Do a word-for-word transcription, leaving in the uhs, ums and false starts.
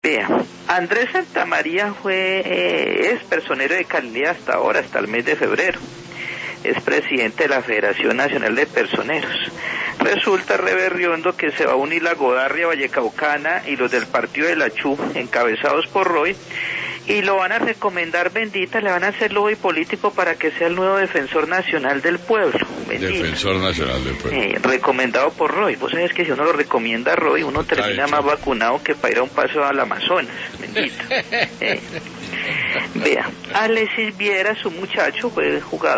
Vea, Andrés Santamaría fue, eh, es personero de Cali hasta ahora, hasta el mes de febrero. Es presidente de la Federación Nacional de Personeros. Resulta reberriondo que se va a unir la Godarria Vallecaucana y los del partido de la Chu, encabezados por Roy, y lo van a recomendar, bendita, le van a hacer lobby político para que sea el nuevo defensor nacional del pueblo. Bendita. Defensor nacional del pueblo. Eh, recomendado por Roy. Vos sabés que si uno lo recomienda a Roy, uno Está termina hecho. más vacunado que para ir a un paso al Amazonas. Bendita. Eh. Vea, Alexis Viera, su muchacho, fue jugador